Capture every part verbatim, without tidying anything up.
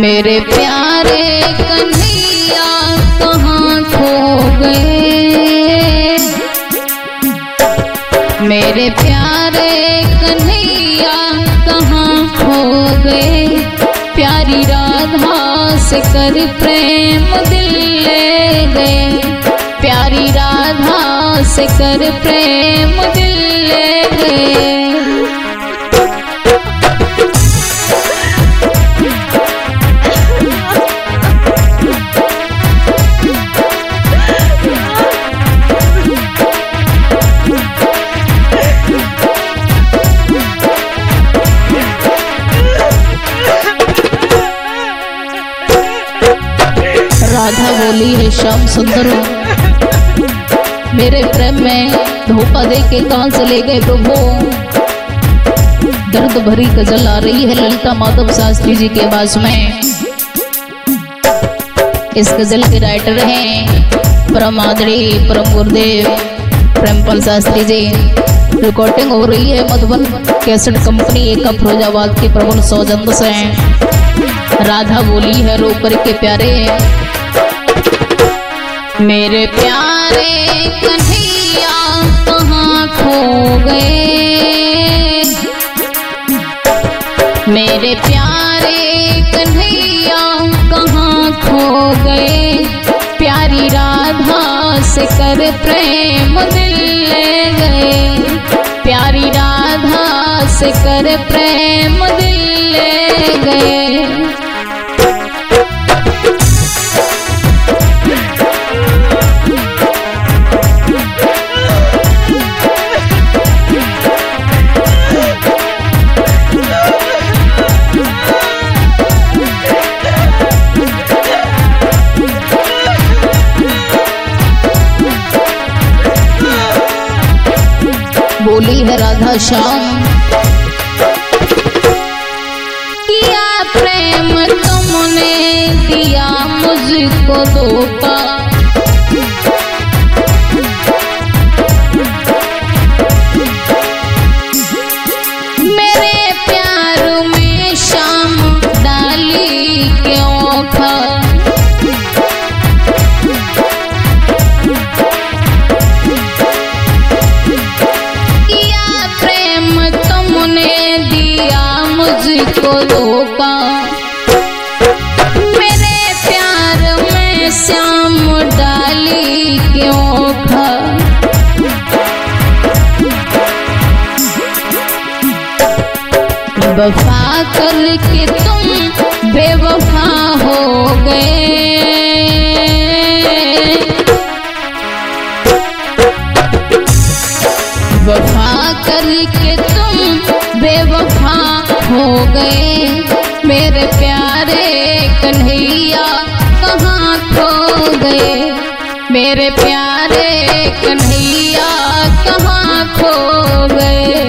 मेरे प्यारे कन्हैया कहाँ खो गए, मेरे प्यारे कन्हैया कहाँ खो गए। प्यारी राधा से कर प्रेम दिल ले गए, प्यारी राधा से कर प्रेम दिल ले गए। राधा बोली है श्याम सुंदर, मेरे प्रेम में धोखा दे के कहां से ले गए प्रभु। दर्द भरी गजल आ रही है ललिता माधव शास्त्री जी के आवाज में। इस गजल के राइटर हैं परम आदरणीय परम गुरुदेव प्रेमपाल शास्त्री जी। रिकॉर्डिंग हो रही है मधुबन कैसेट कंपनी एका फिरोजाबाद के प्रबल सौजन्य से। राधा बोली है रो कर के प्यारे, मेरे प्यारे कन्हैया कहाँ खो गए, मेरे प्यारे कन्हैया कहाँ खो गए। प्यारी राधा से कर प्रेम दिल ले गए, प्यारी राधा से कर प्रेम दिल ले गए। बोली है राधा श्याम, किया प्रेम तुमने दिया मुझको धोखा, मेरे प्यार में श्याम डाली क्यों खा। मुझको धोखा, मेरे प्यार में श्याम डाली क्यों खा। वफा करके तुम बेवफा हो गए, वफा करके तुम बेवफा हो गए। मेरे प्यारे कन्हैया कहाँ खो गए, मेरे प्यारे कन्हैया कहाँ खो गए।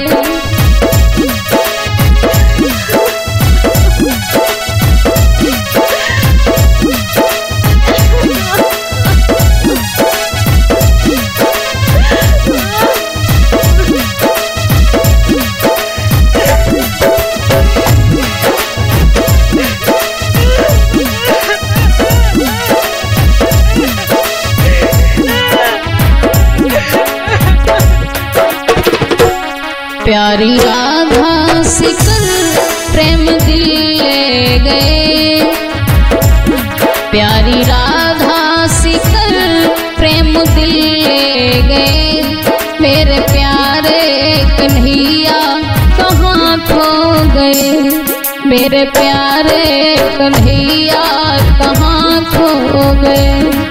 प्यारी राधा से कर प्रेम दिल ले गए, प्यारी राधा से कर प्रेम दिल ले गए। मेरे प्यारे कन्हैया कहाँ खो गए, मेरे प्यारे कन्हैया कहाँ खो गए।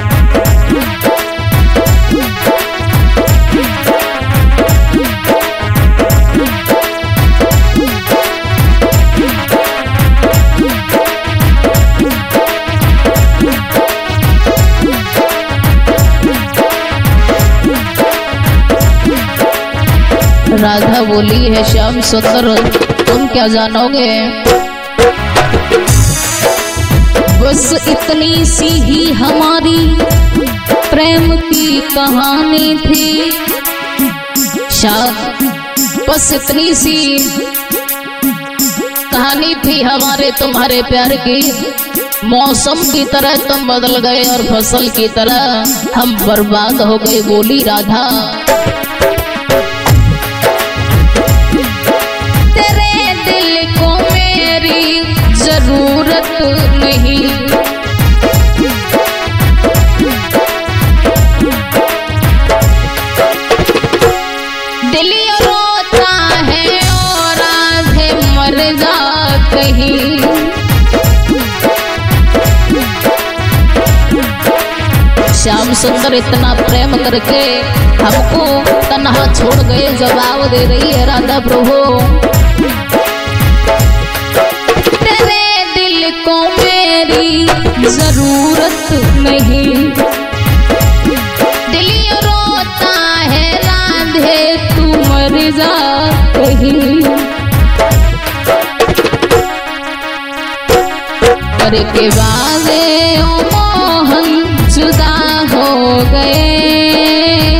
राधा बोली है श्याम सुंदर, तुम क्या जानोगे, बस इतनी सी ही हमारी प्रेम की कहानी थी। बस इतनी सी कहानी थी हमारे तुम्हारे प्यार की। मौसम की तरह तुम बदल गए और फसल की तरह हम बर्बाद हो गए, बोली राधा। तेरे दिल को मेरी जरूरत नहीं, दिल रोता है और आधे मर जा कहीं। श्याम सुंदर इतना प्रेम करके हमको तन्हा छोड़ गए, जवाब दे रही है राधा प्रभु। तेरे दिल को मेरी जरूरत नहीं, दिल रोता है राधे तू मर जा कहीं। करके वादे ओ मोहन जुदा हो गए,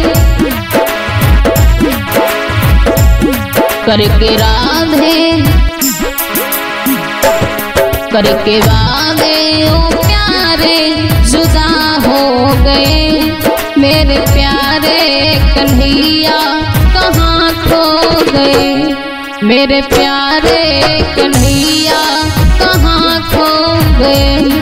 करके राधे करके वादे ओ प्यारे जुदा हो गए। मेरे प्यारे कन्हैया कहाँ खो गए, मेरे प्यारे कन्हैया कहाँ खो गए।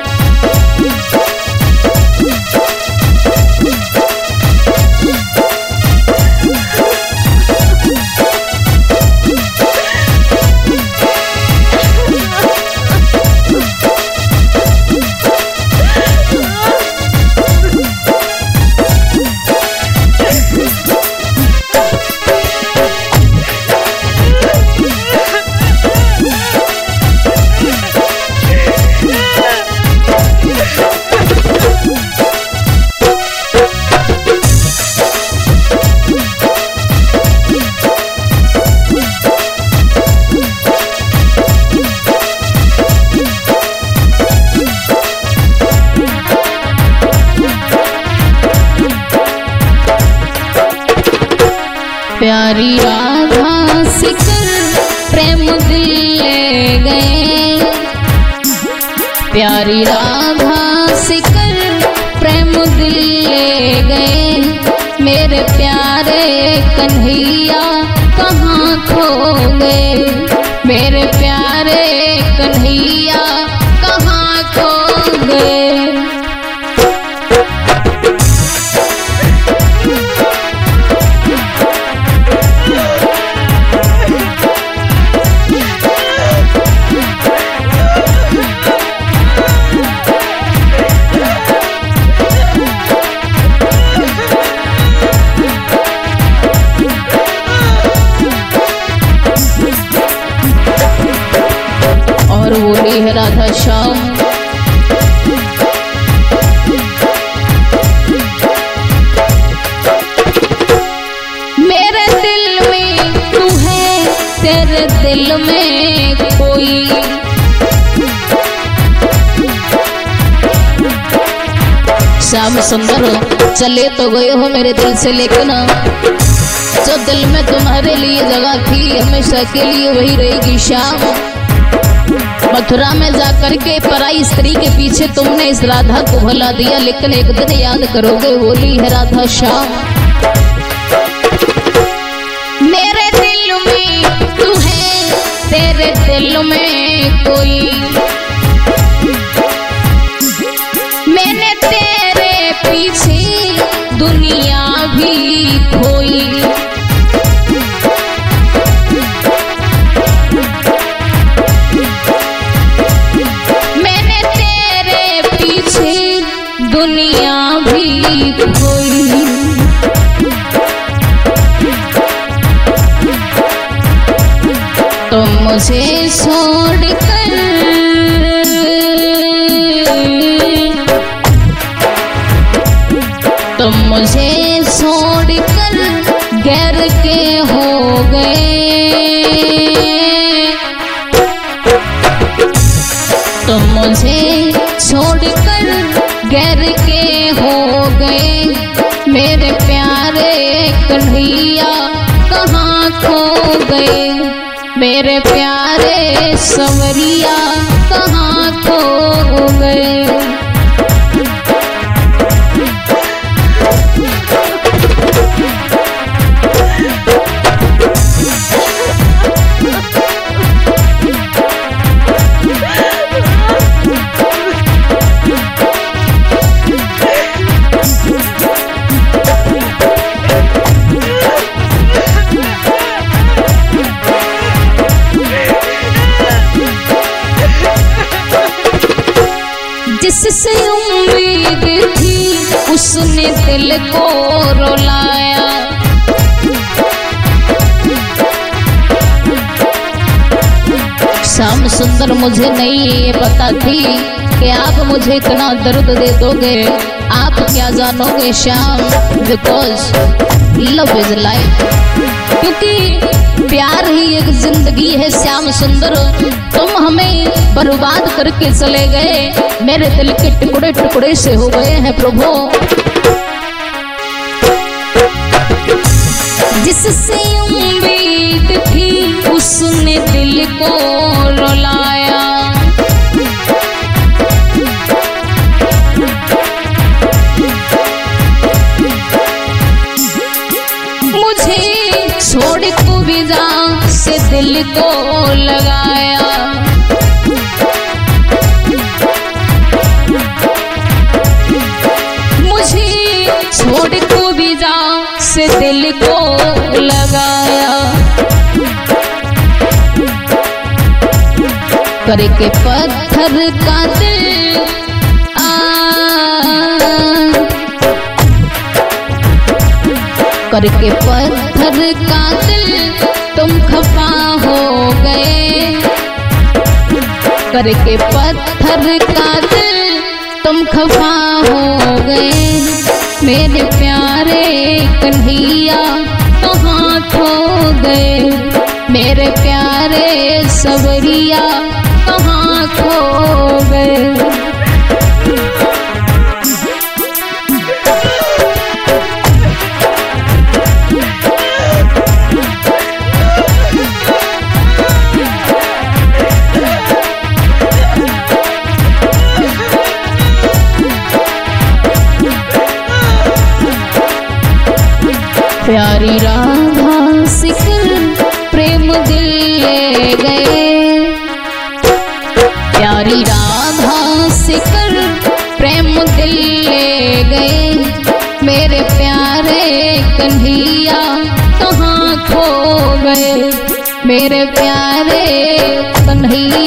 प्यारी राधा सिकर प्रेम दिल ले गए, प्यारी राधा सिकर प्रेम दिल ले गए। मेरे प्यारे कन्हैया कहाँ खो गए, मेरे प्यारे कन्हैया कहाँ खो गए। और बोली है राधा श्याम, मेरे दिल में तू है, तेरे दिल में कोई। श्याम सुंदर चले तो गए हो मेरे दिल से, लेकिन जो दिल में तुम्हारे लिए जगह थी हमेशा के लिए वही रहेगी। श्याम मथुरा में जाकर के पराई स्त्री के पीछे तुमने इस राधा को भुला दिया, लेकिन एक दिन याद करोगे, बोली है राधा श्याम। मेरे दिल में तू है, तेरे दिल में कोई। मैंने तेरे पीछे दुनिया भी खोई, दुनिया भी खोई। तुम मुझे छोड़कर तुम मुझे छोड़कर गैर के हो गए, तुम मुझे छोड़कर गैर के हो गए। मेरे प्यारे कन्हैया कहाँ खो गए। मेरे प्यारे संवरिया कहाँ खो गए। जिससे उम्मीद थी उसने दिल को रुलाया। श्याम सुंदर मुझे नहीं ये पता थी कि आप मुझे इतना दर्द दे दोगे। आप क्या जानोगे Shyam, because love is life, क्योंकि प्यार ही एक जिंदगी है। श्याम सुंदर तुम हमें बर्बाद करके चले गए, मेरे दिल के टुकड़े टुकड़े से हो गए हैं प्रभु। जिससे उम्मीद थी उसने दिल को रुलाया। मुझे छोड़ को विदा से दिल को लगाया। मुझे छोड़ को विदा से दिल को लगाया। करके पत्थर का दिल आ, करके पत्थर का दिल तुम खफा हो गए। करके पत्थर का दिल तुम खफा हो गए। मेरे प्यारे कन्हैया कहाँ खो गए। मेरे प्यारे सवरिया कहाँ खो गए। प्यारी राधा सिकल प्रेम दिल ले गए। प्यारी राधा सिकल प्रेम दिल ले गए। मेरे प्यारे कन्हैया कहाँ खो गए। मेरे प्यारे कन्हैया